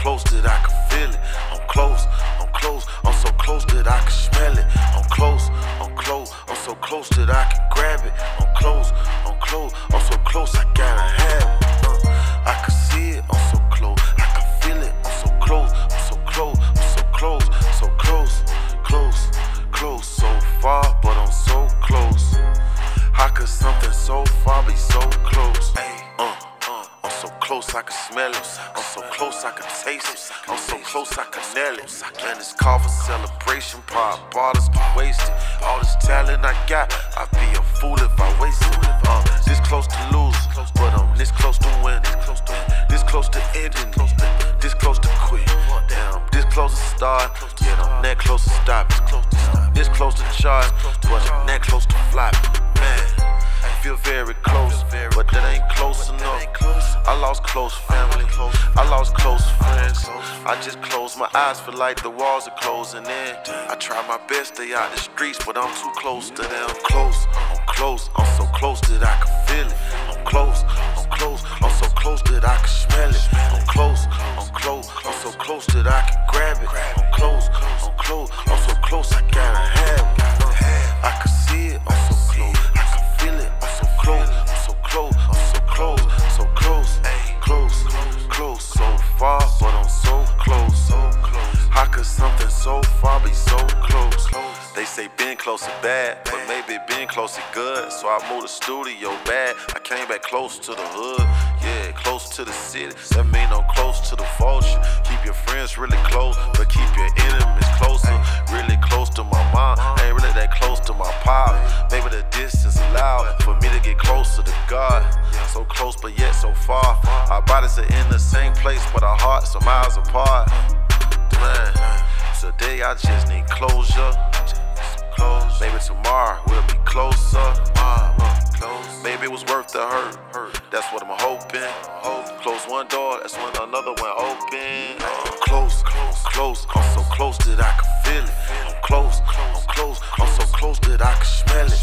close that I can feel it. I'm close, I'm so close that I can smell it. I'm close, I'm so close that I can grab it. I'm close, I'm so close I gotta have it. I can see it, I'm so close, I can feel it. I'm so close, I'm so close, I'm so close, so close, close, so far, but I'm so close. How could something so far be so close? I'm so close I can smell it. I'm so close I can taste it. I'm so close I can nail it. Man, it's called for celebration. Pop bottles be wasted. All this talent I got, I'd be a fool if I waste it. This close to lose, but I'm this close to win. This close to ending, this close to quit. Damn, this close to start, yet I'm that close to stop. This close to charge, but I'm that close to flop. Man, I feel very close, but that ain't close enough. I lost close family, I lost close friends. I just close my eyes, feel like the walls are closing in. I try my best to stay out the streets, but I'm too close to them. I'm so close that I can feel it. I'm so close that I can smell it. I'm so close that I can grab it. I'm so close I gotta have it. I can see it, I'm so close, I can feel it. I'm so close, so far, but I'm so close. How could something so far be so close? They say being close is bad, but maybe being close is good. So I moved the studio bad. I came back close to the hood, yeah, close to the city. That mean I'm close to the vulture. Keep your friends really close, but keep your enemies closer. Really close to my mom, ain't really that close to my pop. Maybe the distance allowed for me to get closer to God. So close, but yet so far. Our bodies are in the same place, but our hearts are miles apart. Man, today I just need closure. Maybe tomorrow we'll be closer. Maybe it was worth the hurt. That's what I'm hoping. Close one door, that's when another one open. I'm close. I'm so close that I can feel it. I'm so close that I can smell it.